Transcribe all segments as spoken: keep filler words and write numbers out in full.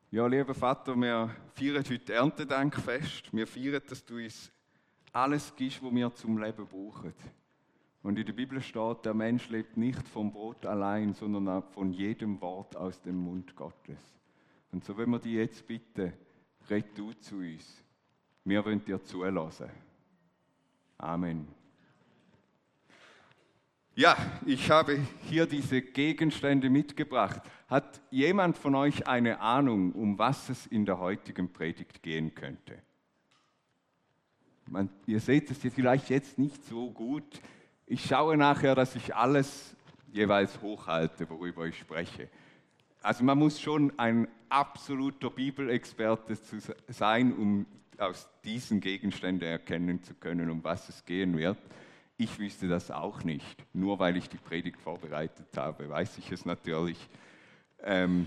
Ja, lieber Vater, wir feiern heute Erntedankfest. Wir feiern, dass du uns alles gibst, was wir zum Leben brauchen. Und in der Bibel steht, der Mensch lebt nicht vom Brot allein, sondern auch von jedem Wort aus dem Mund Gottes. Und so wollen wir dich jetzt bitten, red du zu uns. Wir wollen dir zulassen. Amen. Ja, ich habe hier diese Gegenstände mitgebracht. Hat jemand von euch eine Ahnung, um was es in der heutigen Predigt gehen könnte? Man, ihr seht es vielleicht jetzt nicht so gut. Ich schaue nachher, dass ich alles jeweils hochhalte, worüber ich spreche. Also man muss schon ein absoluter Bibelexperte sein, um aus diesen Gegenständen erkennen zu können, um was es gehen wird. Ich wüsste das auch nicht. Nur weil ich die Predigt vorbereitet habe, weiß ich es natürlich. Ähm,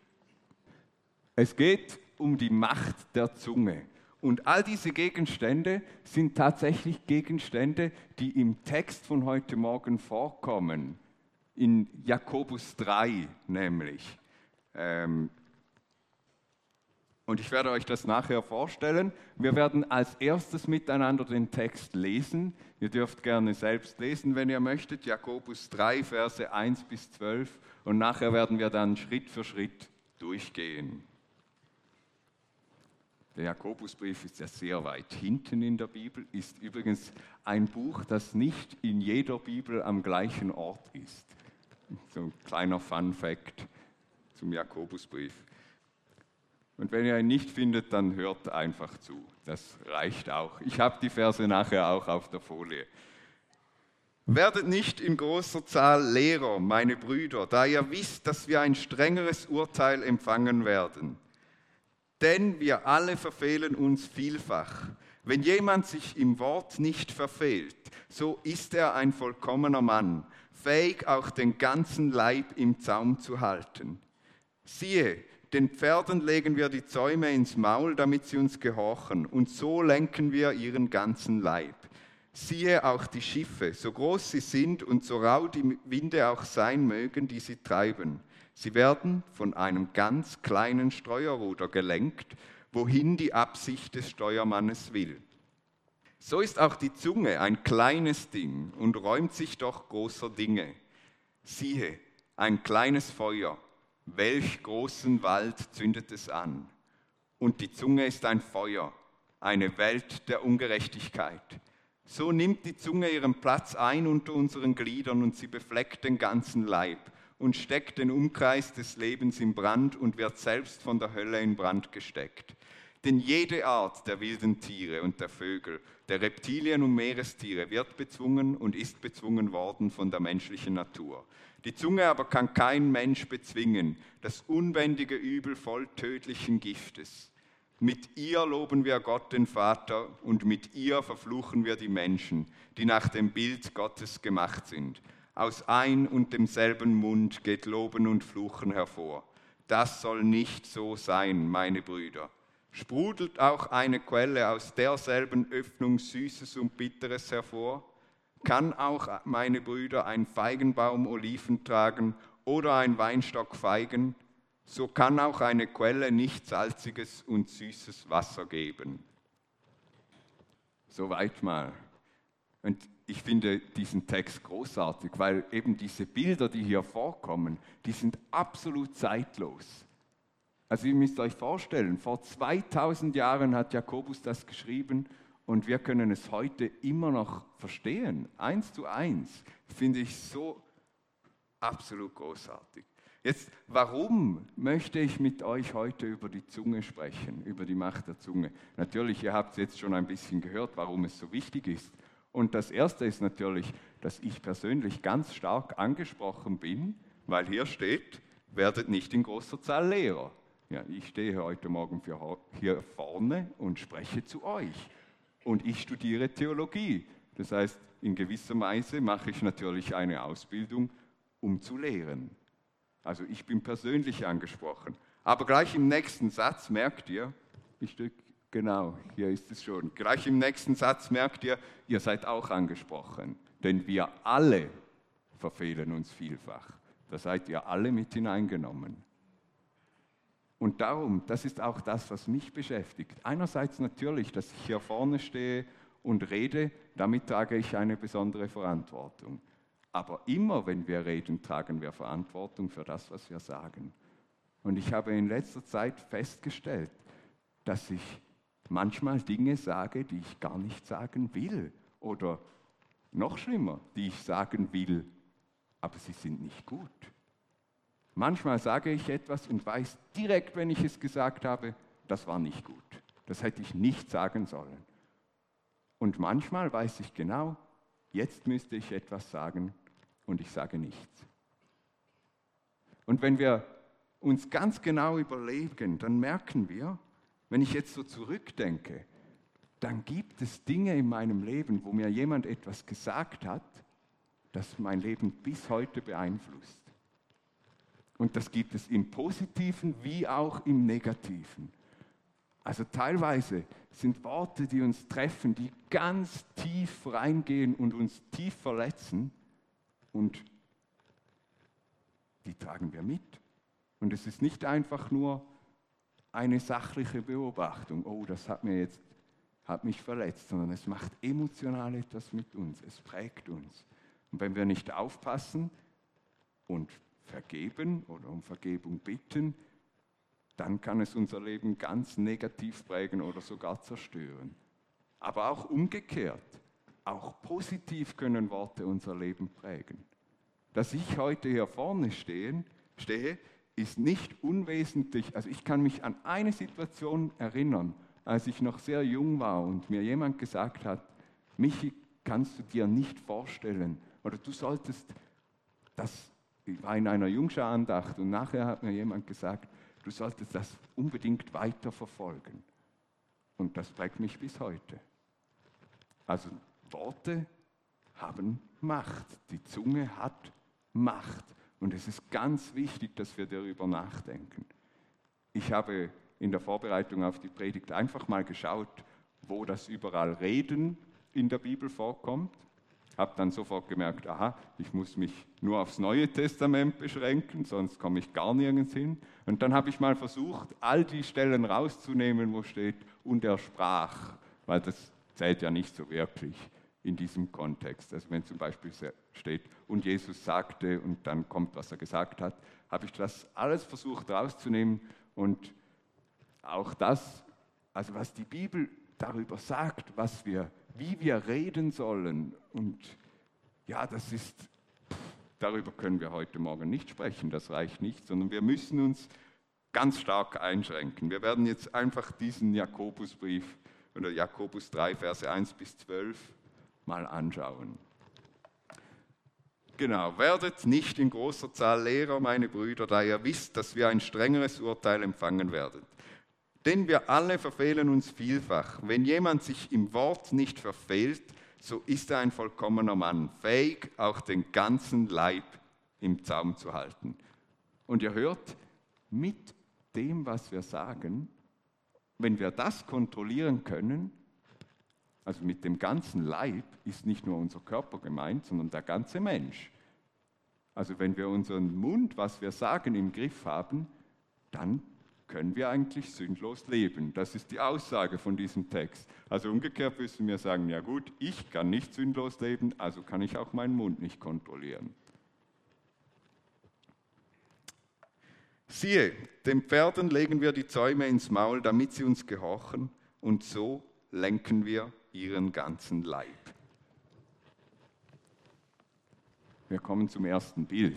es geht um die Macht der Zunge. Und all diese Gegenstände sind tatsächlich Gegenstände, die im Text von heute Morgen vorkommen. In Jakobus drei nämlich. Ähm, Und ich werde euch das nachher vorstellen. Wir werden als erstes miteinander den Text lesen. Ihr dürft gerne selbst lesen, wenn ihr möchtet. Jakobus drei, Verse eins bis zwölf. Und nachher werden wir dann Schritt für Schritt durchgehen. Der Jakobusbrief ist ja sehr weit hinten in der Bibel, ist übrigens ein Buch, das nicht in jeder Bibel am gleichen Ort ist. So ein kleiner Fun-Fact zum Jakobusbrief. Und wenn ihr ihn nicht findet, dann hört einfach zu. Das reicht auch. Ich habe die Verse nachher auch auf der Folie. Werdet nicht in großer Zahl Lehrer, meine Brüder, da ihr wisst, dass wir ein strengeres Urteil empfangen werden. Denn wir alle verfehlen uns vielfach. Wenn jemand sich im Wort nicht verfehlt, so ist er ein vollkommener Mann, fähig auch den ganzen Leib im Zaum zu halten. Siehe, den Pferden legen wir die Zäume ins Maul, damit sie uns gehorchen, und so lenken wir ihren ganzen Leib. Siehe auch die Schiffe, so groß sie sind und so rau die Winde auch sein mögen, die sie treiben. Sie werden von einem ganz kleinen Steuerruder gelenkt, wohin die Absicht des Steuermannes will. So ist auch die Zunge ein kleines Ding und räumt sich doch großer Dinge. Siehe, ein kleines Feuer. Welch großen Wald zündet es an? Und die Zunge ist ein Feuer, eine Welt der Ungerechtigkeit. So nimmt die Zunge ihren Platz ein unter unseren Gliedern und sie befleckt den ganzen Leib und steckt den Umkreis des Lebens in Brand und wird selbst von der Hölle in Brand gesteckt. Denn jede Art der wilden Tiere und der Vögel, der Reptilien und Meerestiere wird bezwungen und ist bezwungen worden von der menschlichen Natur. Die Zunge aber kann kein Mensch bezwingen, das unbändige Übel voll tödlichen Giftes. Mit ihr loben wir Gott, den Vater, und mit ihr verfluchen wir die Menschen, die nach dem Bild Gottes gemacht sind. Aus ein und demselben Mund geht Loben und Fluchen hervor. Das soll nicht so sein, meine Brüder. Sprudelt auch eine Quelle aus derselben Öffnung Süßes und Bitteres hervor? Kann auch, meine Brüder, ein Feigenbaum Oliven tragen oder ein Weinstock Feigen? So kann auch eine Quelle nicht salziges und süßes Wasser geben. Soweit mal. Und ich finde diesen Text großartig, weil eben diese Bilder, die hier vorkommen, die sind absolut zeitlos. Also ihr müsst euch vorstellen, vor zweitausend Jahren hat Jakobus das geschrieben und wir können es heute immer noch verstehen, eins zu eins. Finde ich so absolut großartig. Jetzt, warum möchte ich mit euch heute über die Zunge sprechen, über die Macht der Zunge? Natürlich, ihr habt jetzt schon ein bisschen gehört, warum es so wichtig ist. Und das Erste ist natürlich, dass ich persönlich ganz stark angesprochen bin, weil hier steht, werdet nicht in großer Zahl Lehrer. Ja, ich stehe heute Morgen für hier vorne und spreche zu euch. Und ich studiere Theologie. Das heißt, in gewisser Weise mache ich natürlich eine Ausbildung, um zu lehren. Also ich bin persönlich angesprochen. Aber gleich im nächsten Satz merkt ihr, ich drücke, genau, hier ist es schon, gleich im nächsten Satz merkt ihr, ihr seid auch angesprochen. Denn wir alle verfehlen uns vielfach. Da seid ihr alle mit hineingenommen. Und darum, das ist auch das, was mich beschäftigt. Einerseits natürlich, dass ich hier vorne stehe und rede, damit trage ich eine besondere Verantwortung. Aber immer, wenn wir reden, tragen wir Verantwortung für das, was wir sagen. Und ich habe in letzter Zeit festgestellt, dass ich manchmal Dinge sage, die ich gar nicht sagen will. Oder noch schlimmer, die ich sagen will, aber sie sind nicht gut. Manchmal sage ich etwas und weiß direkt, wenn ich es gesagt habe, das war nicht gut. Das hätte ich nicht sagen sollen. Und manchmal weiß ich genau, jetzt müsste ich etwas sagen und ich sage nichts. Und wenn wir uns ganz genau überlegen, dann merken wir, wenn ich jetzt so zurückdenke, dann gibt es Dinge in meinem Leben, wo mir jemand etwas gesagt hat, das mein Leben bis heute beeinflusst. Und das gibt es im Positiven wie auch im Negativen. Also teilweise sind Worte, die uns treffen, die ganz tief reingehen und uns tief verletzen. Und die tragen wir mit. Und es ist nicht einfach nur eine sachliche Beobachtung, oh, das hat mir jetzt, hat mich verletzt, sondern es macht emotional etwas mit uns, es prägt uns. Und wenn wir nicht aufpassen und vergeben oder um Vergebung bitten, dann kann es unser Leben ganz negativ prägen oder sogar zerstören. Aber auch umgekehrt, auch positiv können Worte unser Leben prägen. Dass ich heute hier vorne stehen, stehe, ist nicht unwesentlich. Also ich kann mich an eine Situation erinnern, als ich noch sehr jung war und mir jemand gesagt hat, Michi, kannst du dir nicht vorstellen, oder du solltest, das ich war in einer Jungschar-Andacht und nachher hat mir jemand gesagt, du solltest das unbedingt weiter verfolgen. Und das prägt mich bis heute. Also Worte haben Macht, die Zunge hat Macht. Und es ist ganz wichtig, dass wir darüber nachdenken. Ich habe in der Vorbereitung auf die Predigt einfach mal geschaut, wo das überall Reden in der Bibel vorkommt. Habe dann sofort gemerkt, aha, ich muss mich nur aufs Neue Testament beschränken, sonst komme ich gar nirgends hin. Und dann habe ich mal versucht, all die Stellen rauszunehmen, wo steht, und er sprach, weil das zählt ja nicht so wirklich in diesem Kontext. Also wenn zum Beispiel steht, und Jesus sagte, und dann kommt, was er gesagt hat, habe ich das alles versucht rauszunehmen. Und auch das, also was die Bibel darüber sagt, was wir wie wir reden sollen. Und ja, das ist, darüber können wir heute Morgen nicht sprechen, das reicht nicht, sondern wir müssen uns ganz stark einschränken. Wir werden jetzt einfach diesen Jakobusbrief oder Jakobus drei, Verse eins bis zwölf mal anschauen. Genau, werdet nicht in großer Zahl Lehrer, meine Brüder, da ihr wisst, dass wir ein strengeres Urteil empfangen werden. Denn wir alle verfehlen uns vielfach. Wenn jemand sich im Wort nicht verfehlt, so ist er ein vollkommener Mann, fähig, auch den ganzen Leib im Zaum zu halten. Und ihr hört, mit dem, was wir sagen, wenn wir das kontrollieren können, also mit dem ganzen Leib ist nicht nur unser Körper gemeint, sondern der ganze Mensch. Also wenn wir unseren Mund, was wir sagen, im Griff haben, dann können wir eigentlich sündlos leben. Das ist die Aussage von diesem Text. Also umgekehrt müssen wir sagen, ja gut, ich kann nicht sündlos leben, also kann ich auch meinen Mund nicht kontrollieren. Siehe, den Pferden legen wir die Zäume ins Maul, damit sie uns gehorchen, und so lenken wir ihren ganzen Leib. Wir kommen zum ersten Bild.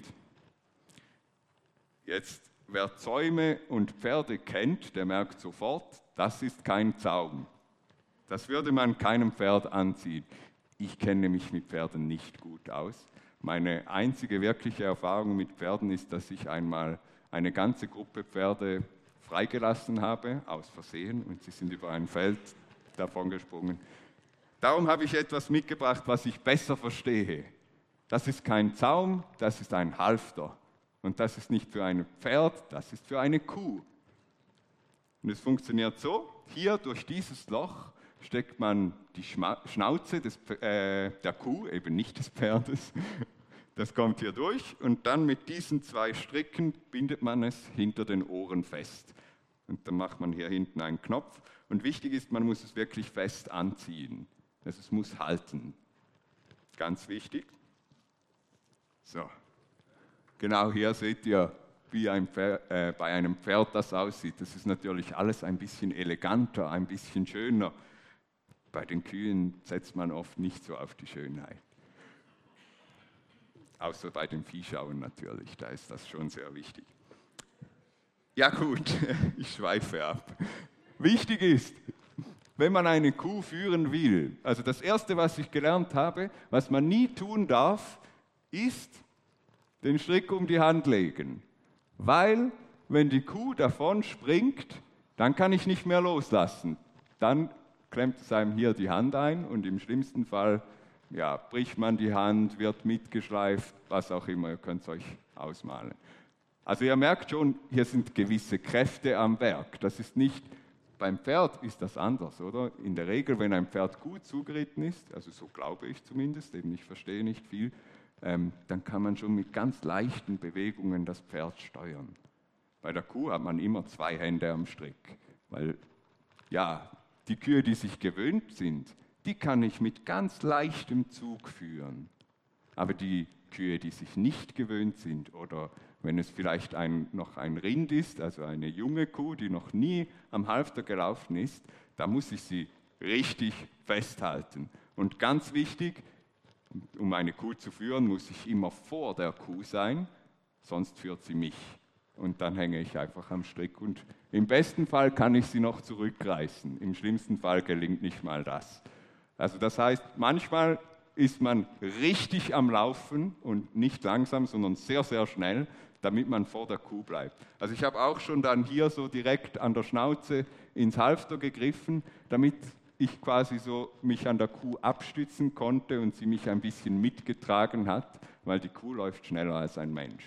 Jetzt, wer Zäume und Pferde kennt, der merkt sofort, das ist kein Zaum. Das würde man keinem Pferd anziehen. Ich kenne mich mit Pferden nicht gut aus. Meine einzige wirkliche Erfahrung mit Pferden ist, dass ich einmal eine ganze Gruppe Pferde freigelassen habe, aus Versehen, und sie sind über ein Feld davon gesprungen. Darum habe ich etwas mitgebracht, was ich besser verstehe. Das ist kein Zaum, das ist ein Halfter. Und das ist nicht für ein Pferd, das ist für eine Kuh. Und es funktioniert so, hier durch dieses Loch steckt man die Schnauze des, äh, der Kuh, eben nicht des Pferdes. Das kommt hier durch und dann mit diesen zwei Stricken bindet man es hinter den Ohren fest. Und dann macht man hier hinten einen Knopf. Und wichtig ist, man muss es wirklich fest anziehen. Also es muss halten. Ganz wichtig. So. Genau hier seht ihr, wie ein Pferd, äh, bei einem Pferd das aussieht. Das ist natürlich alles ein bisschen eleganter, ein bisschen schöner. Bei den Kühen setzt man oft nicht so auf die Schönheit. Außer bei den Viehschauen natürlich, da ist das schon sehr wichtig. Ja gut, ich schweife ab. Wichtig ist, wenn man eine Kuh führen will, also das Erste, was ich gelernt habe, was man nie tun darf, ist den Strick um die Hand legen. Weil, wenn die Kuh davon springt, dann kann ich nicht mehr loslassen. Dann klemmt es einem hier die Hand ein und im schlimmsten Fall ja, bricht man die Hand, wird mitgeschleift, was auch immer, ihr könnt es euch ausmalen. Also ihr merkt schon, hier sind gewisse Kräfte am Werk. Das ist nicht, beim Pferd ist das anders, oder? In der Regel, wenn ein Pferd gut zugeritten ist, also so glaube ich zumindest, eben ich verstehe nicht viel, ähm, dann kann man schon mit ganz leichten Bewegungen das Pferd steuern. Bei der Kuh hat man immer zwei Hände am Strick, weil ja, die Kühe, die sich gewöhnt sind, die kann ich mit ganz leichtem Zug führen. Aber die Kühe, die sich nicht gewöhnt sind oder wenn es vielleicht ein, noch ein Rind ist, also eine junge Kuh, die noch nie am Halfter gelaufen ist, da muss ich sie richtig festhalten. Und ganz wichtig, um eine Kuh zu führen, muss ich immer vor der Kuh sein, sonst führt sie mich. Und dann hänge ich einfach am Strick und im besten Fall kann ich sie noch zurückreißen. Im schlimmsten Fall gelingt nicht mal das. Also das heißt, manchmal ist man richtig am Laufen und nicht langsam, sondern sehr, sehr schnell, damit man vor der Kuh bleibt. Also ich habe auch schon dann hier so direkt an der Schnauze ins Halfter gegriffen, damit ich quasi so mich an der Kuh abstützen konnte und sie mich ein bisschen mitgetragen hat, weil die Kuh läuft schneller als ein Mensch.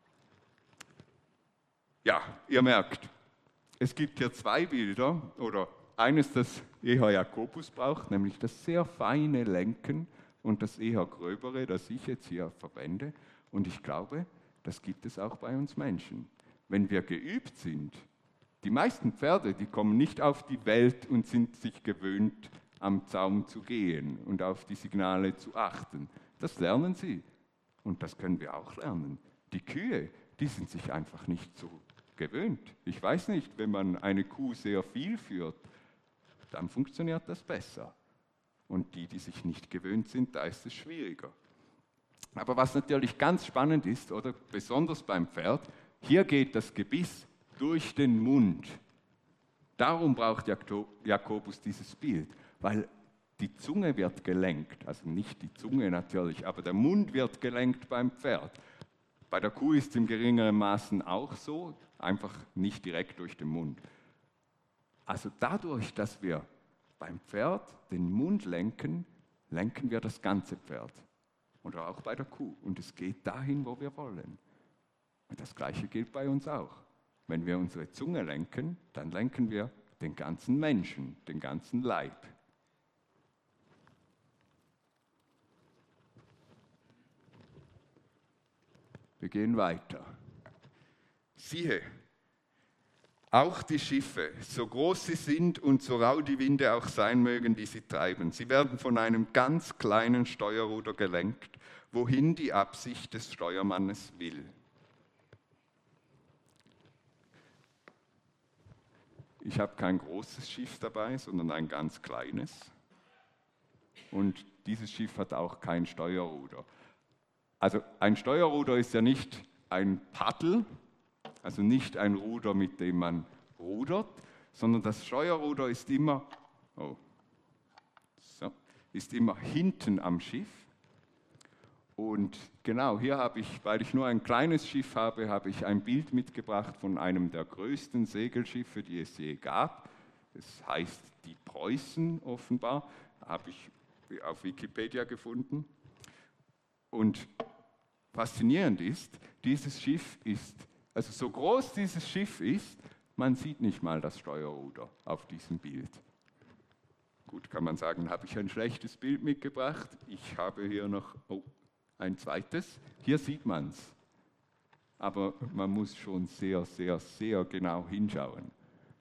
Ja, ihr merkt, es gibt hier zwei Bilder, oder eines, das eher Jakobus braucht, nämlich das sehr feine Lenken und das eher gröbere, das ich jetzt hier verwende. Und ich glaube, das gibt es auch bei uns Menschen. Wenn wir geübt sind, die meisten Pferde, die kommen nicht auf die Welt und sind sich gewöhnt, am Zaum zu gehen und auf die Signale zu achten. Das lernen sie und das können wir auch lernen. Die Kühe, die sind sich einfach nicht so gewöhnt. Ich weiß nicht, wenn man eine Kuh sehr viel führt, dann funktioniert das besser. Und die, die sich nicht gewöhnt sind, da ist es schwieriger. Aber was natürlich ganz spannend ist, oder besonders beim Pferd, hier geht das Gebiss durch den Mund. Darum braucht Jakobus dieses Bild, weil die Zunge wird gelenkt, also nicht die Zunge natürlich, aber der Mund wird gelenkt beim Pferd. Bei der Kuh ist es im geringeren Maßen auch so, einfach nicht direkt durch den Mund. Also dadurch, dass wir beim Pferd den Mund lenken, lenken wir das ganze Pferd. Oder auch bei der Kuh. Und es geht dahin, wo wir wollen. Und das Gleiche gilt bei uns auch. Wenn wir unsere Zunge lenken, dann lenken wir den ganzen Menschen, den ganzen Leib. Wir gehen weiter. Siehe, auch die Schiffe, so groß sie sind und so rau die Winde auch sein mögen, die sie treiben, sie werden von einem ganz kleinen Steuerruder gelenkt, wohin die Absicht des Steuermannes will. Ich habe kein großes Schiff dabei, sondern ein ganz kleines. Und dieses Schiff hat auch kein Steuerruder. Also ein Steuerruder ist ja nicht ein Paddel, also nicht ein Ruder, mit dem man rudert, sondern das Steuerruder ist immer, oh, so, ist immer hinten am Schiff. Und genau, hier habe ich, weil ich nur ein kleines Schiff habe, habe ich ein Bild mitgebracht von einem der größten Segelschiffe, die es je gab. Es heißt die Preußen offenbar, habe ich auf Wikipedia gefunden. Und faszinierend ist, dieses Schiff ist, also so groß dieses Schiff ist, man sieht nicht mal das Steuerruder auf diesem Bild. Gut, kann man sagen, habe ich ein schlechtes Bild mitgebracht. Ich habe hier noch oh, ein zweites. Hier sieht man es. Aber man muss schon sehr, sehr, sehr genau hinschauen.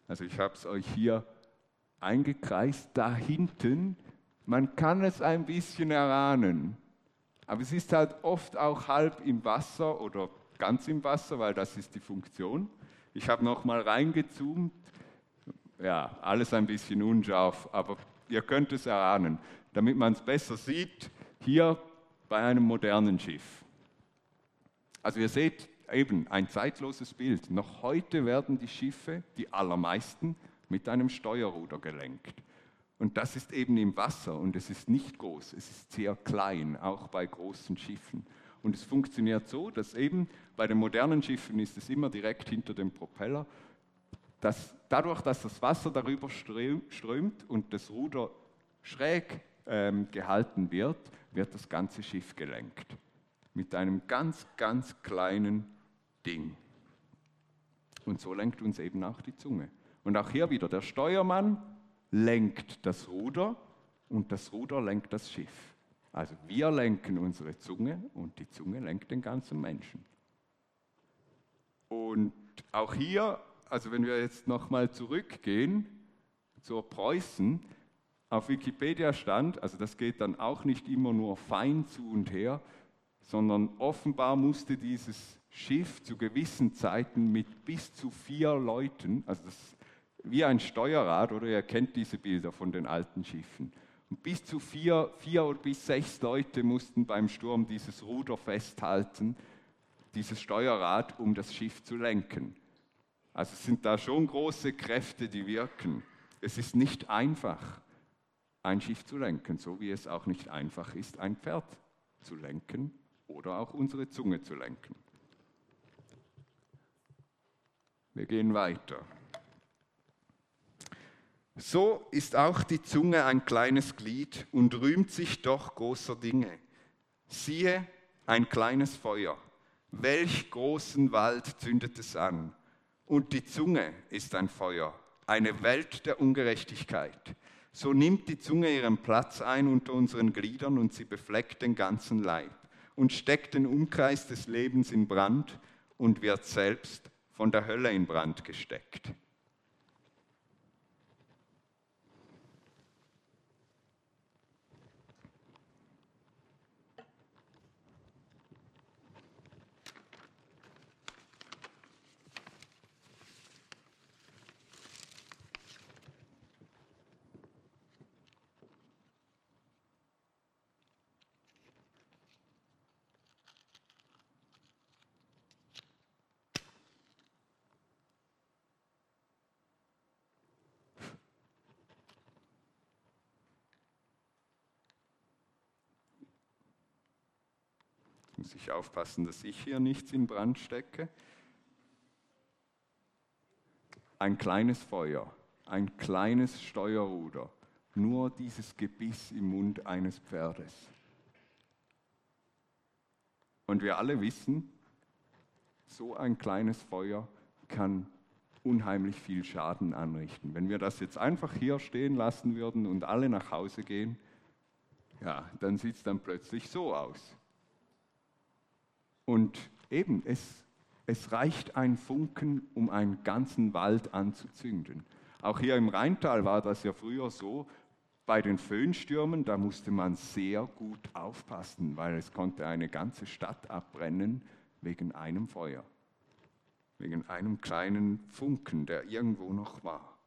Also ich habe es euch hier eingekreist, da hinten. Man kann es ein bisschen erahnen, aber es ist halt oft auch halb im Wasser oder ganz im Wasser, weil das ist die Funktion. Ich habe nochmal reingezoomt. Ja, alles ein bisschen unscharf, aber ihr könnt es erahnen. Damit man es besser sieht, hier bei einem modernen Schiff. Also ihr seht eben ein zeitloses Bild. Noch heute werden die Schiffe, die allermeisten, mit einem Steuerruder gelenkt. Und das ist eben im Wasser und es ist nicht groß, es ist sehr klein, auch bei großen Schiffen. Und es funktioniert so, dass eben bei den modernen Schiffen ist es immer direkt hinter dem Propeller. Dass dadurch, dass das Wasser darüber strömt und das Ruder schräg ähm, gehalten wird, wird das ganze Schiff gelenkt. Mit einem ganz, ganz kleinen Ding. Und so lenkt uns eben auch die Zunge. Und auch hier wieder, der Steuermann lenkt das Ruder und das Ruder lenkt das Schiff. Also wir lenken unsere Zunge und die Zunge lenkt den ganzen Menschen. Und auch hier, also wenn wir jetzt nochmal zurückgehen zur Preußen, auf Wikipedia stand, also das geht dann auch nicht immer nur fein zu und her, sondern offenbar musste dieses Schiff zu gewissen Zeiten mit bis zu vier Leuten, also das ist wie ein Steuerrad, oder ihr kennt diese Bilder von den alten Schiffen, und bis zu vier, vier oder bis sechs Leute mussten beim Sturm dieses Ruder festhalten, dieses Steuerrad, um das Schiff zu lenken. Also es sind da schon große Kräfte, die wirken. Es ist nicht einfach, ein Schiff zu lenken, so wie es auch nicht einfach ist, ein Pferd zu lenken oder auch unsere Zunge zu lenken. Wir gehen weiter. So ist auch die Zunge ein kleines Glied und rühmt sich doch großer Dinge. Siehe, ein kleines Feuer. Welch großen Wald zündet es an? Und die Zunge ist ein Feuer, eine Welt der Ungerechtigkeit. So nimmt die Zunge ihren Platz ein unter unseren Gliedern und sie befleckt den ganzen Leib und steckt den Umkreis des Lebens in Brand und wird selbst von der Hölle in Brand gesteckt. Muss ich aufpassen, dass ich hier nichts in Brand stecke. Ein kleines Feuer, ein kleines Steuerruder, nur dieses Gebiss im Mund eines Pferdes. Und wir alle wissen, so ein kleines Feuer kann unheimlich viel Schaden anrichten. Wenn wir das jetzt einfach hier stehen lassen würden und alle nach Hause gehen, ja, dann sieht es dann plötzlich so aus. Und eben, es, es reicht ein Funken, um einen ganzen Wald anzuzünden. Auch hier im Rheintal war das ja früher so, bei den Föhnstürmen, da musste man sehr gut aufpassen, weil es konnte eine ganze Stadt abbrennen wegen einem Feuer, wegen einem kleinen Funken, der irgendwo noch war.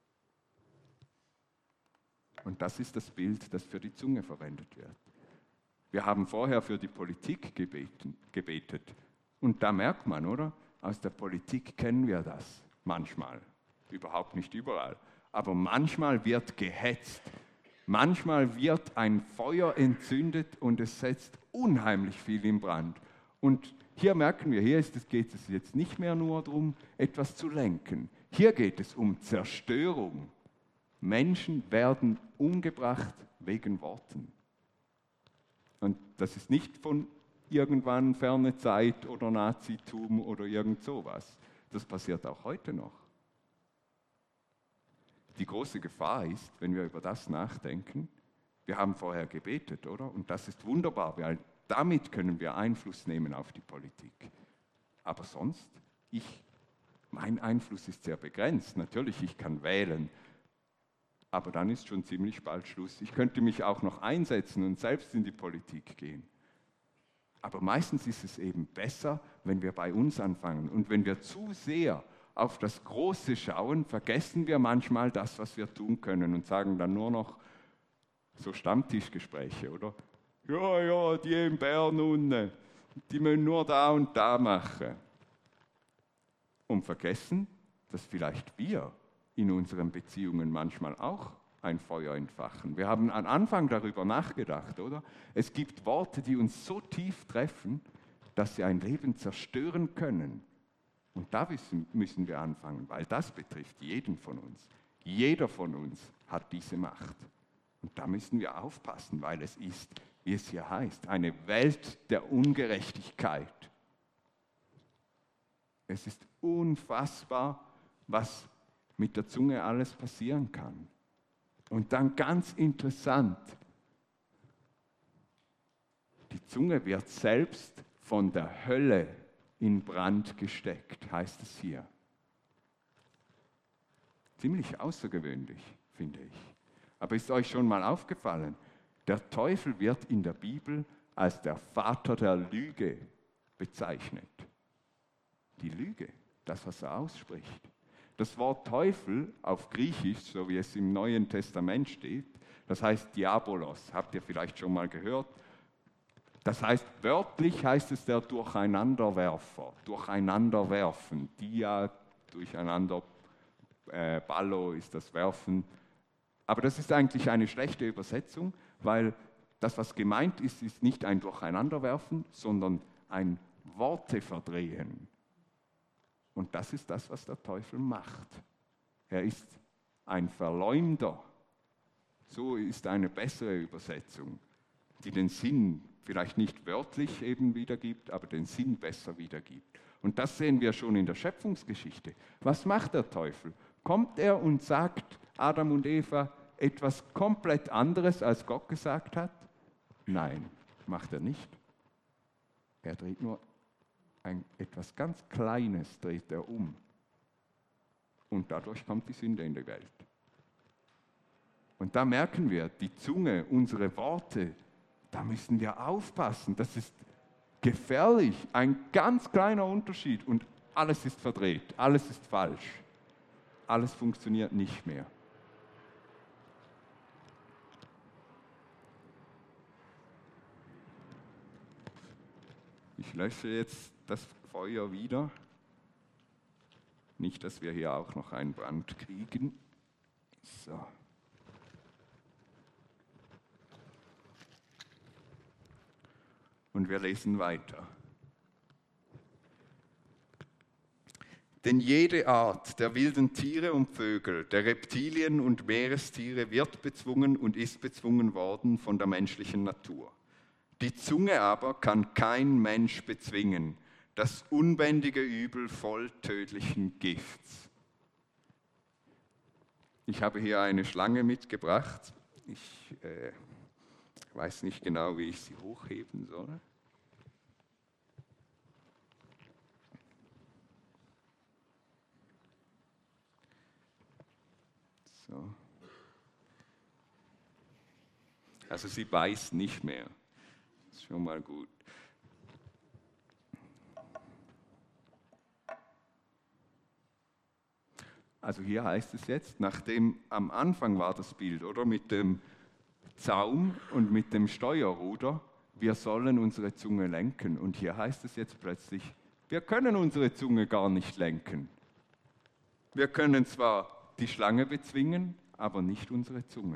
Und das ist das Bild, das für die Zunge verwendet wird. Wir haben vorher für die Politik gebeten, gebetet. Und da merkt man, oder? Aus der Politik kennen wir das manchmal. Überhaupt nicht überall. Aber manchmal wird gehetzt. Manchmal wird ein Feuer entzündet und es setzt unheimlich viel in Brand. Und hier merken wir, hier ist es, geht es jetzt nicht mehr nur darum, etwas zu lenken. Hier geht es um Zerstörung. Menschen werden umgebracht wegen Worten. Und das ist nicht von irgendwann ferne Zeit oder Nazitum oder irgend sowas. Das passiert auch heute noch. Die große Gefahr ist, wenn wir über das nachdenken, wir haben vorher gebetet, oder? Und das ist wunderbar, weil damit können wir Einfluss nehmen auf die Politik. Aber sonst, ich Mein Einfluss ist sehr begrenzt. Natürlich, ich kann wählen, aber dann ist schon ziemlich bald Schluss. Ich könnte mich auch noch einsetzen und selbst in die Politik gehen. Aber meistens ist es eben besser, wenn wir bei uns anfangen. Und wenn wir zu sehr auf das Große schauen, vergessen wir manchmal das, was wir tun können und sagen dann nur noch so Stammtischgespräche, oder? Ja, ja, die in Bern unten, die müssen nur da und da machen. Und vergessen, dass vielleicht wir in unseren Beziehungen manchmal auch ein Feuer entfachen. Wir haben am Anfang darüber nachgedacht, oder? Es gibt Worte, die uns so tief treffen, dass sie ein Leben zerstören können. Und da müssen wir anfangen, weil das betrifft jeden von uns. Jeder von uns hat diese Macht. Und da müssen wir aufpassen, weil es ist, wie es hier heißt, eine Welt der Ungerechtigkeit. Es ist unfassbar, was mit der Zunge alles passieren kann. Und dann ganz interessant, die Zunge wird selbst von der Hölle in Brand gesteckt, heißt es hier. Ziemlich außergewöhnlich, finde ich. Aber ist euch schon mal aufgefallen, der Teufel wird in der Bibel als der Vater der Lüge bezeichnet. Die Lüge, das, was er ausspricht. Das Wort Teufel auf Griechisch, so wie es im Neuen Testament steht, das heißt Diabolos, habt ihr vielleicht schon mal gehört. Das heißt, wörtlich heißt es der Durcheinanderwerfer, Durcheinanderwerfen. Dia, durcheinander, äh, Ballo ist das Werfen. Aber das ist eigentlich eine schlechte Übersetzung, weil das, was gemeint ist, ist nicht ein Durcheinanderwerfen, sondern ein Worteverdrehen. Und das ist das, was der Teufel macht. Er ist ein Verleumder. So ist eine bessere Übersetzung, die den Sinn vielleicht nicht wörtlich eben wiedergibt, aber den Sinn besser wiedergibt. Und das sehen wir schon in der Schöpfungsgeschichte. Was macht der Teufel? Kommt er und sagt Adam und Eva etwas komplett anderes, als Gott gesagt hat? Nein, macht er nicht. Er dreht nur ein, etwas ganz Kleines dreht er um. Und dadurch kommt die Sünde in die Welt. Und da merken wir, die Zunge, unsere Worte, da müssen wir aufpassen. Das ist gefährlich. Ein ganz kleiner Unterschied und alles ist verdreht, alles ist falsch. Alles funktioniert nicht mehr. Ich lösche jetzt das Feuer wieder. Nicht, dass wir hier auch noch einen Brand kriegen. So. Und wir lesen weiter. Denn jede Art der wilden Tiere und Vögel, der Reptilien und Meerestiere wird bezwungen und ist bezwungen worden von der menschlichen Natur. Die Zunge aber kann kein Mensch bezwingen, das unbändige Übel voll tödlichen Gifts. Ich habe hier eine Schlange mitgebracht. Ich äh, weiß nicht genau, wie ich sie hochheben soll. So. Also sie beißt nicht mehr. Das ist schon mal gut. Also hier heißt es jetzt, nachdem am Anfang war das Bild, oder mit dem Zaum und mit dem Steuerruder, wir sollen unsere Zunge lenken. Und hier heißt es jetzt plötzlich, wir können unsere Zunge gar nicht lenken. Wir können zwar die Schlange bezwingen, aber nicht unsere Zunge.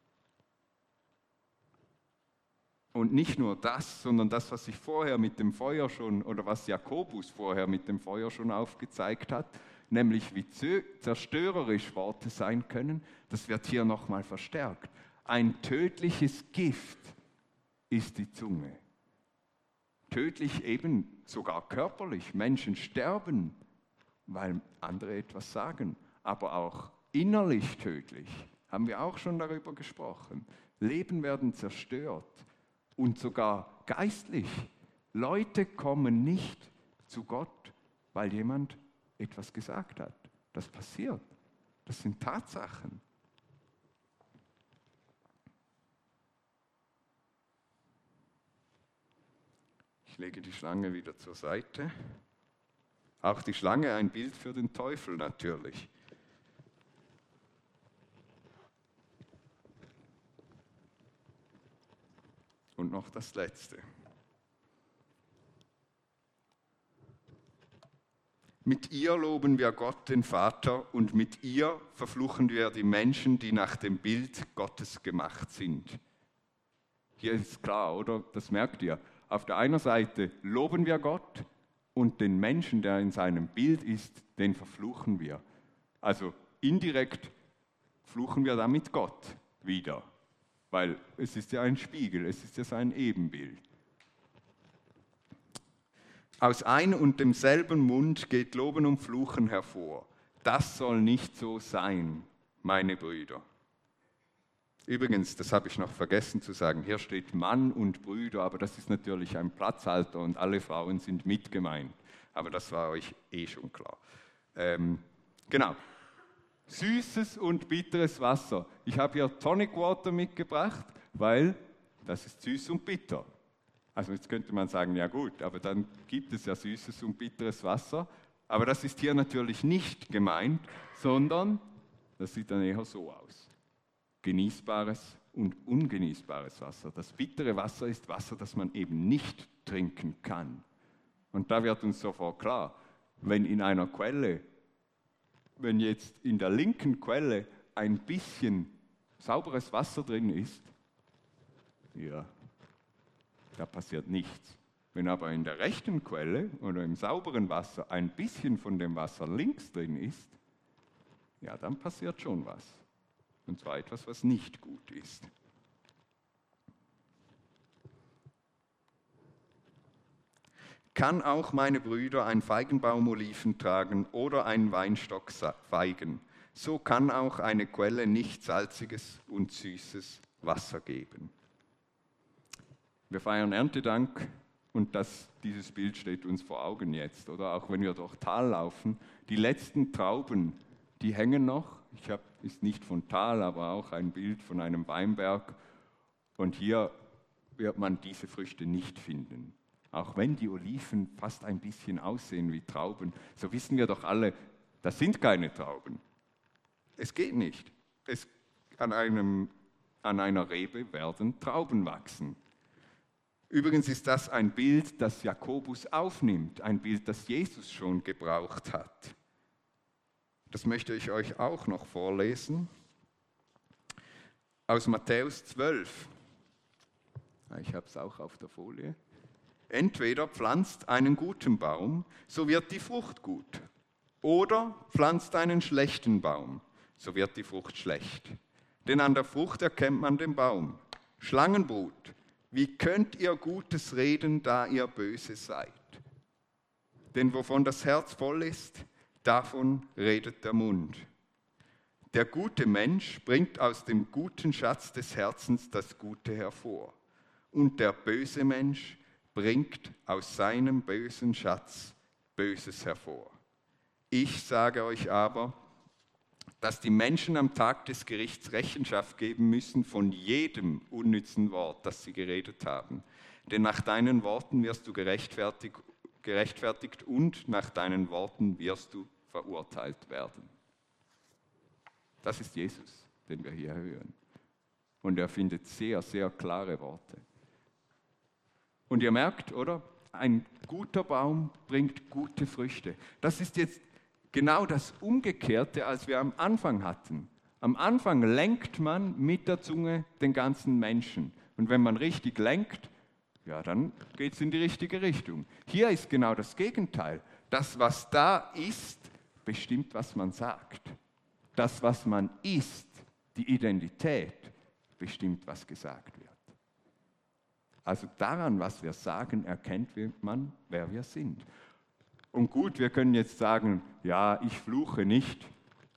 Und nicht nur das, sondern das, was ich vorher mit dem Feuer schon, oder was Jakobus vorher mit dem Feuer schon aufgezeigt hat, nämlich wie zerstörerisch Worte sein können, das wird hier nochmal verstärkt. Ein tödliches Gift ist die Zunge. Tödlich eben sogar körperlich. Menschen sterben, weil andere etwas sagen, aber auch innerlich tödlich. Haben wir auch schon darüber gesprochen. Leben werden zerstört und sogar geistlich. Leute kommen nicht zu Gott, weil jemand etwas gesagt hat. Das passiert. Das sind Tatsachen. Ich lege die Schlange wieder zur Seite. Auch die Schlange ein Bild für den Teufel natürlich. Und noch das Letzte. Mit ihr loben wir Gott, den Vater, und mit ihr verfluchen wir die Menschen, die nach dem Bild Gottes gemacht sind. Hier ist klar, oder? Das merkt ihr. Auf der einen Seite loben wir Gott und den Menschen, der in seinem Bild ist, den verfluchen wir. Also indirekt fluchen wir damit Gott wieder. Weil es ist ja ein Spiegel, es ist ja sein Ebenbild. Aus ein und demselben Mund geht Loben und Fluchen hervor. Das soll nicht so sein, meine Brüder. Übrigens, das habe ich noch vergessen zu sagen, hier steht Mann und Brüder, aber das ist natürlich ein Platzhalter und alle Frauen sind mit gemeint. Aber das war euch eh schon klar. Ähm, genau. Süßes und bitteres Wasser. Ich habe hier Tonic Water mitgebracht, weil das ist süß und bitter. Also jetzt könnte man sagen, ja gut, aber dann gibt es ja süßes und bitteres Wasser. Aber das ist hier natürlich nicht gemeint, sondern das sieht dann eher so aus. Genießbares und ungenießbares Wasser. Das bittere Wasser ist Wasser, das man eben nicht trinken kann. Und da wird uns sofort klar, wenn in einer Quelle wenn jetzt in der linken Quelle ein bisschen sauberes Wasser drin ist, ja, da passiert nichts. Wenn aber in der rechten Quelle oder im sauberen Wasser ein bisschen von dem Wasser links drin ist, ja, dann passiert schon was. Und zwar etwas, was nicht gut ist. Kann auch meine Brüder ein Feigenbaum Oliven tragen oder einen Weinstock Feigen, so kann auch eine Quelle nicht salziges und süßes Wasser geben. Wir feiern Erntedank und das, dieses Bild steht uns vor Augen jetzt, oder? Auch wenn wir durch Tal laufen, die letzten Trauben, die hängen noch. Ich habe, ist nicht von Tal, aber auch ein Bild von einem Weinberg. Und hier wird man diese Früchte nicht finden. Auch wenn die Oliven fast ein bisschen aussehen wie Trauben, so wissen wir doch alle, das sind keine Trauben. Es geht nicht. Es, an, einem, an einer Rebe werden Trauben wachsen. Übrigens ist das ein Bild, das Jakobus aufnimmt, ein Bild, das Jesus schon gebraucht hat. Das möchte ich euch auch noch vorlesen. Aus Matthäus zwölf. Ich habe es auch auf der Folie. Entweder pflanzt einen guten Baum, so wird die Frucht gut. Oder pflanzt einen schlechten Baum, so wird die Frucht schlecht. Denn an der Frucht erkennt man den Baum. Schlangenbrut, wie könnt ihr Gutes reden, da ihr böse seid? Denn wovon das Herz voll ist, davon redet der Mund. Der gute Mensch bringt aus dem guten Schatz des Herzens das Gute hervor. Und der böse Mensch bringt aus seinem bösen Schatz Böses hervor. Ich sage euch aber, dass die Menschen am Tag des Gerichts Rechenschaft geben müssen von jedem unnützen Wort, das sie geredet haben. Denn nach deinen Worten wirst du gerechtfertigt, gerechtfertigt und nach deinen Worten wirst du verurteilt werden. Das ist Jesus, den wir hier hören. Und er findet sehr, sehr klare Worte. Und ihr merkt, oder? Ein guter Baum bringt gute Früchte. Das ist jetzt genau das Umgekehrte, als wir am Anfang hatten. Am Anfang lenkt man mit der Zunge den ganzen Menschen. Und wenn man richtig lenkt, ja, dann geht es in die richtige Richtung. Hier ist genau das Gegenteil. Das, was da ist, bestimmt, was man sagt. Das, was man ist, die Identität, bestimmt, was gesagt wird. Also daran, was wir sagen, erkennt man, wer wir sind. Und gut, wir können jetzt sagen, ja, ich fluche nicht,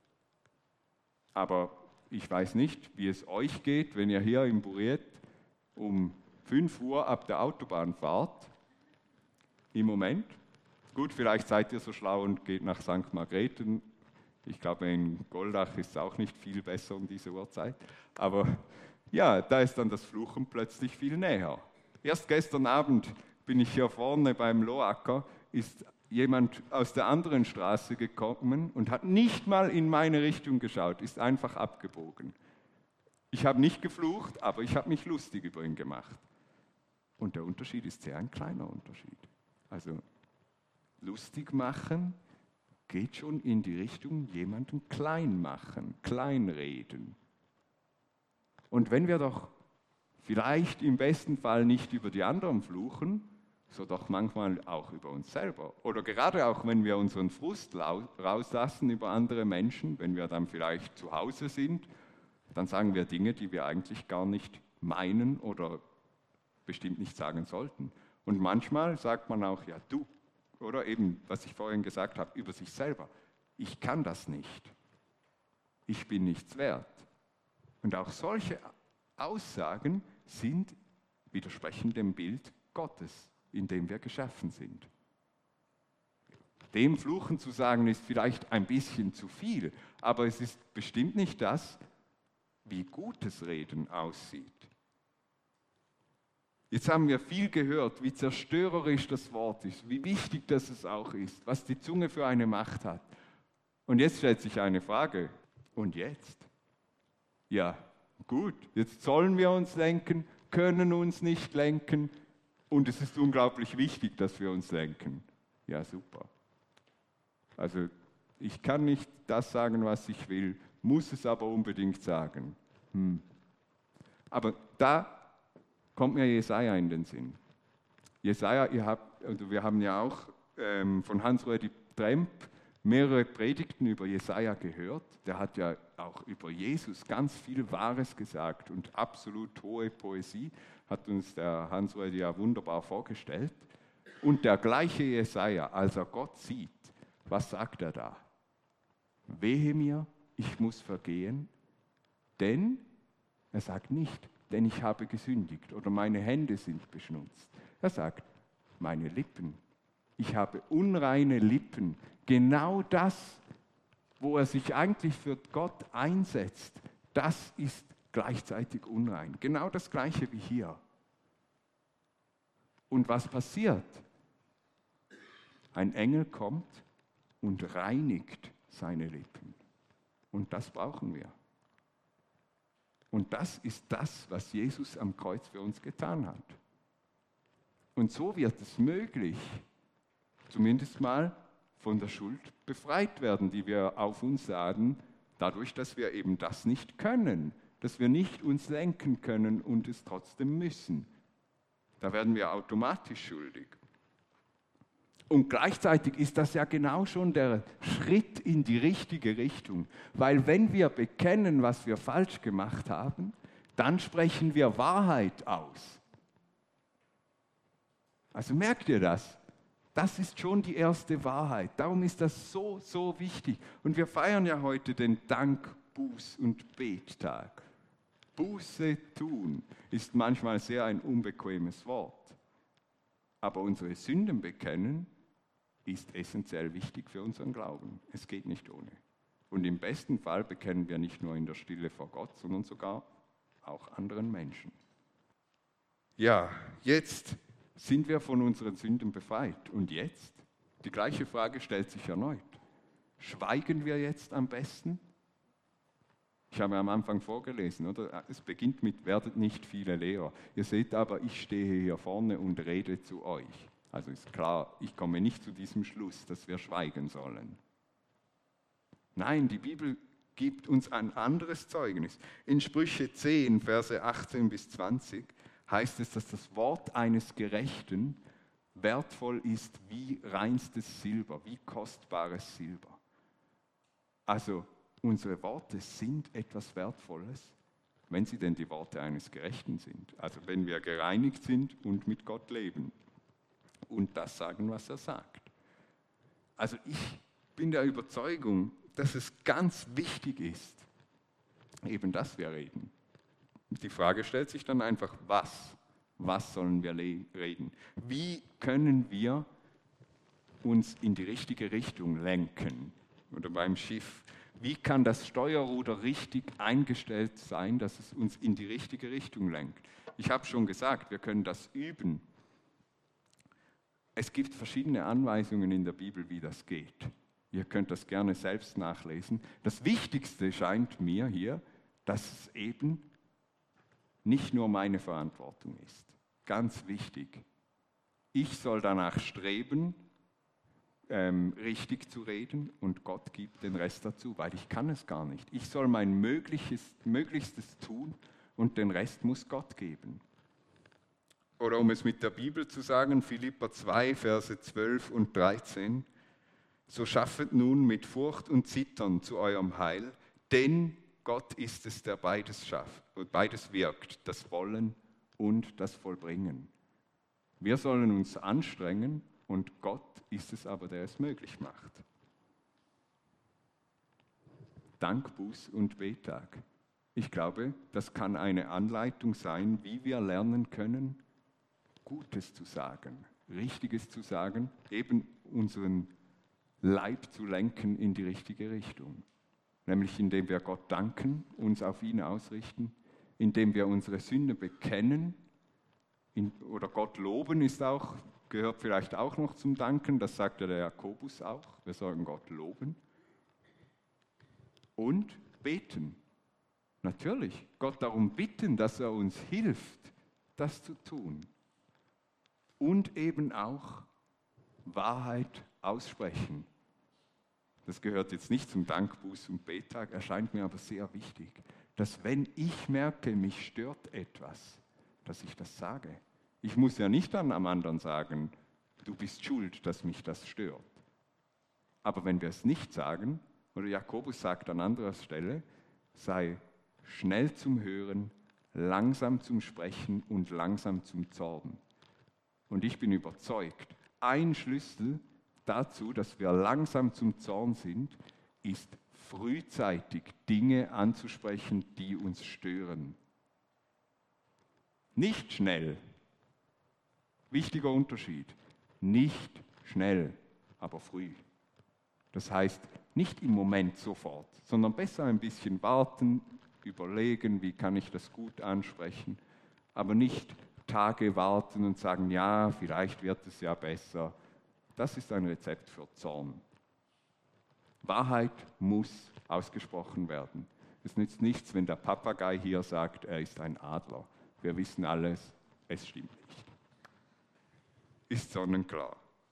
aber ich weiß nicht, wie es euch geht, wenn ihr hier in Buriet um fünf Uhr ab der Autobahn fahrt. Im Moment, Gut, vielleicht seid ihr so schlau und geht nach Sankt Margrethen. Ich glaube, in Goldach ist es auch nicht viel besser um diese Uhrzeit. Aber ja, da ist dann das Fluchen plötzlich viel näher. Erst gestern Abend bin ich hier vorne beim Loacker, ist jemand aus der anderen Straße gekommen und hat nicht mal in meine Richtung geschaut, ist einfach abgebogen. Ich habe nicht geflucht, aber ich habe mich lustig über ihn gemacht. Und der Unterschied ist sehr ein kleiner Unterschied. Also lustig machen geht schon in die Richtung jemanden klein machen, kleinreden. Und wenn wir doch vielleicht im besten Fall nicht über die anderen fluchen, so doch manchmal auch über uns selber. Oder gerade auch, wenn wir unseren Frust rauslassen über andere Menschen, wenn wir dann vielleicht zu Hause sind, dann sagen wir Dinge, die wir eigentlich gar nicht meinen oder bestimmt nicht sagen sollten. Und manchmal sagt man auch, ja du, oder eben, was ich vorhin gesagt habe, über sich selber. Ich kann das nicht. Ich bin nichts wert. Und auch solche Aussagen sind widersprechen dem Bild Gottes, in dem wir geschaffen sind. Dem Fluchen zu sagen, ist vielleicht ein bisschen zu viel, aber es ist bestimmt nicht das, wie gutes Reden aussieht. Jetzt haben wir viel gehört, wie zerstörerisch das Wort ist, wie wichtig das es auch ist, was die Zunge für eine Macht hat. Und jetzt stellt sich eine Frage, und jetzt? Ja, gut, jetzt sollen wir uns lenken, können uns nicht lenken und es ist unglaublich wichtig, dass wir uns lenken. Ja, super. Also ich kann nicht das sagen, was ich will, muss es aber unbedingt sagen. Hm. Aber da kommt mir Jesaja in den Sinn. Jesaja, ihr habt, also wir haben ja auch ähm, von Hans-Rudi Tremp mehrere Predigten über Jesaja gehört. Der hat ja auch über Jesus ganz viel Wahres gesagt und absolut hohe Poesie hat uns der Hans-Rudi ja wunderbar vorgestellt. Und der gleiche Jesaja, als er Gott sieht, was sagt er da? Wehe mir, ich muss vergehen, denn, er sagt nicht, denn ich habe gesündigt oder meine Hände sind beschmutzt. Er sagt, meine Lippen, ich habe unreine Lippen. Genau das, wo er sich eigentlich für Gott einsetzt, das ist gleichzeitig unrein. Genau das Gleiche wie hier. Und was passiert? Ein Engel kommt und reinigt seine Lippen. Und das brauchen wir. Und das ist das, was Jesus am Kreuz für uns getan hat. Und so wird es möglich, zumindest mal von der Schuld befreit werden, die wir auf uns laden, dadurch, dass wir eben das nicht können, dass wir nicht uns lenken können und es trotzdem müssen. Da werden wir automatisch schuldig. Und gleichzeitig ist das ja genau schon der Schritt in die richtige Richtung. Weil wenn wir bekennen, was wir falsch gemacht haben, dann sprechen wir Wahrheit aus. Also merkt ihr das? Das ist schon die erste Wahrheit. Darum ist das so, so wichtig. Und wir feiern ja heute den Dank-, Buß- und Bettag. Buße tun ist manchmal sehr ein unbequemes Wort. Aber unsere Sünden bekennen ist essentiell wichtig für unseren Glauben. Es geht nicht ohne. Und im besten Fall bekennen wir nicht nur in der Stille vor Gott, sondern sogar auch anderen Menschen. Ja, jetzt sind wir von unseren Sünden befreit. Und jetzt? Die gleiche Frage stellt sich erneut. Schweigen wir jetzt am besten? Ich habe am Anfang vorgelesen, oder? Es beginnt mit, werdet nicht viele Lehrer. Ihr seht aber, ich stehe hier vorne und rede zu euch. Also ist klar, ich komme nicht zu diesem Schluss, dass wir schweigen sollen. Nein, die Bibel gibt uns ein anderes Zeugnis. In Sprüche zehn, Verse achtzehn bis zwanzig heißt es, dass das Wort eines Gerechten wertvoll ist wie reinstes Silber, wie kostbares Silber. Also unsere Worte sind etwas Wertvolles, wenn sie denn die Worte eines Gerechten sind. Also wenn wir gereinigt sind und mit Gott leben und das sagen, was er sagt. Also ich bin der Überzeugung, dass es ganz wichtig ist, eben dass wir reden. Die Frage stellt sich dann einfach, was? Was sollen wir reden? Wie können wir uns in die richtige Richtung lenken? Oder beim Schiff, wie kann das Steuerruder richtig eingestellt sein, dass es uns in die richtige Richtung lenkt? Ich habe schon gesagt, wir können das üben. Es gibt verschiedene Anweisungen in der Bibel, wie das geht. Ihr könnt das gerne selbst nachlesen. Das Wichtigste scheint mir hier, dass es eben nicht nur meine Verantwortung ist. Ganz wichtig. Ich soll danach streben, ähm, richtig zu reden, und Gott gibt den Rest dazu, weil ich kann es gar nicht. Ich soll mein Mögliches, Möglichstes tun und den Rest muss Gott geben. Oder um es mit der Bibel zu sagen, Philipper zwei, Verse zwölf und dreizehn, so schaffet nun mit Furcht und Zittern zu eurem Heil, denn Gott ist es, der beides schafft, beides wirkt, das Wollen und das Vollbringen. Wir sollen uns anstrengen und Gott ist es aber, der es möglich macht. Dank, Buß- und Betag. Ich glaube, das kann eine Anleitung sein, wie wir lernen können, Gutes zu sagen, Richtiges zu sagen, eben unseren Leib zu lenken in die richtige Richtung. Nämlich indem wir Gott danken, uns auf ihn ausrichten, indem wir unsere Sünde bekennen in, oder Gott loben ist auch, gehört vielleicht auch noch zum Danken, das sagt ja der Jakobus auch, wir sollen Gott loben. Und beten. Natürlich, Gott darum bitten, dass er uns hilft, das zu tun. Und eben auch Wahrheit aussprechen. Das gehört jetzt nicht zum Dank, Buß- und Betag, erscheint mir aber sehr wichtig, dass wenn ich merke, mich stört etwas, dass ich das sage. Ich muss ja nicht dann am anderen sagen, du bist schuld, dass mich das stört. Aber wenn wir es nicht sagen, oder Jakobus sagt an anderer Stelle, sei schnell zum Hören, langsam zum Sprechen und langsam zum Zorn. Und ich bin überzeugt, ein Schlüssel dazu, dass wir langsam zum Zorn sind, ist frühzeitig Dinge anzusprechen, die uns stören. Nicht schnell. Wichtiger Unterschied. Nicht schnell, aber früh. Das heißt, nicht im Moment sofort, sondern besser ein bisschen warten, überlegen, wie kann ich das gut ansprechen, aber nicht Tage warten und sagen, ja, vielleicht wird es ja besser. Das ist ein Rezept für Zorn. Wahrheit muss ausgesprochen werden. Es nützt nichts, wenn der Papagei hier sagt, er ist ein Adler. Wir wissen alles, es stimmt nicht. Ist sonnenklar.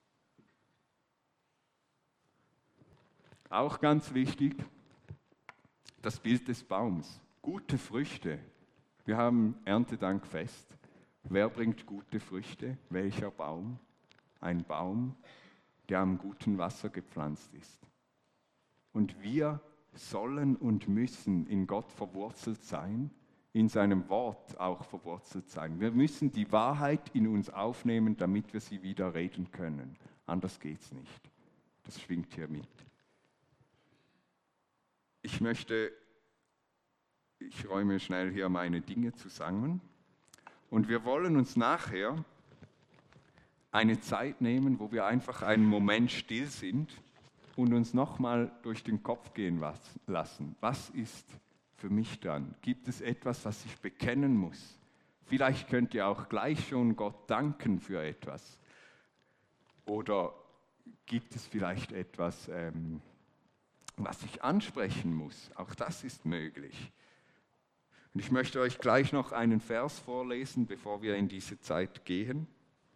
Auch ganz wichtig, das Bild des Baums. Gute Früchte. Wir haben Erntedankfest. Wer bringt gute Früchte? Welcher Baum? Ein Baum, der am guten Wasser gepflanzt ist. Und wir sollen und müssen in Gott verwurzelt sein, in seinem Wort auch verwurzelt sein. Wir müssen die Wahrheit in uns aufnehmen, damit wir sie wieder reden können. Anders geht es nicht. Das schwingt hier mit. Ich möchte, ich räume schnell hier meine Dinge zusammen und wir wollen uns nachher eine Zeit nehmen, wo wir einfach einen Moment still sind und uns nochmal durch den Kopf gehen lassen. Was ist für mich dran? Gibt es etwas, was ich bekennen muss? Vielleicht könnt ihr auch gleich schon Gott danken für etwas. Oder gibt es vielleicht etwas, ähm, was ich ansprechen muss? Auch das ist möglich. Und ich möchte euch gleich noch einen Vers vorlesen, bevor wir in diese Zeit gehen.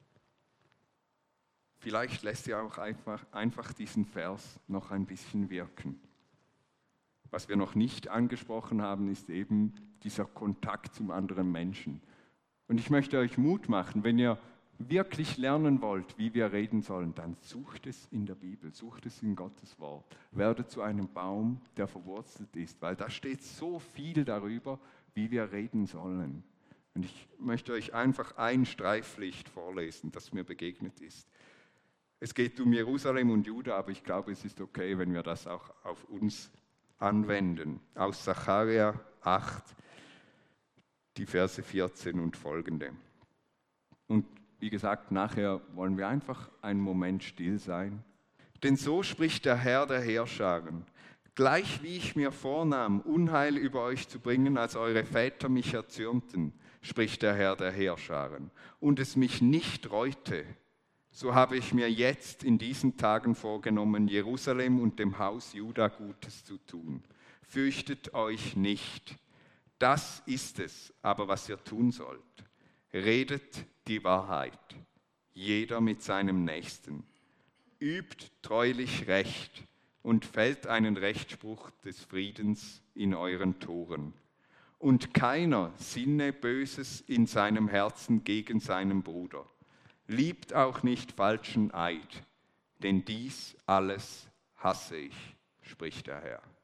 Vielleicht lässt ihr auch einfach, einfach diesen Vers noch ein bisschen wirken. Was wir noch nicht angesprochen haben, ist eben dieser Kontakt zum anderen Menschen. Und ich möchte euch Mut machen, wenn ihr wirklich lernen wollt, wie wir reden sollen, dann sucht es in der Bibel, sucht es in Gottes Wort. Werdet zu einem Baum, der verwurzelt ist, weil da steht so viel darüber, wie wir reden sollen. Und ich möchte euch einfach ein Streiflicht vorlesen, das mir begegnet ist. Es geht um Jerusalem und Juda, aber ich glaube, es ist okay, wenn wir das auch auf uns anwenden. Aus Sacharja acht, die Verse vierzehn und folgende. Und wie gesagt, nachher wollen wir einfach einen Moment still sein Denn so spricht der Herr der Heerscharen: Gleich wie ich mir vornahm, Unheil über euch zu bringen, als eure Väter mich erzürnten, spricht der Herr der Heerscharen, und es mich nicht reute, so habe ich mir jetzt in diesen Tagen vorgenommen, Jerusalem und dem Haus Juda Gutes zu tun. Fürchtet euch nicht. Das ist es aber, was ihr tun sollt. Redet die Wahrheit, jeder mit seinem Nächsten. Übt treulich Recht und fällt einen Rechtsspruch des Friedens in euren Toren. Und keiner sinne Böses in seinem Herzen gegen seinen Bruder. Liebt auch nicht falschen Eid, denn dies alles hasse ich, spricht der Herr.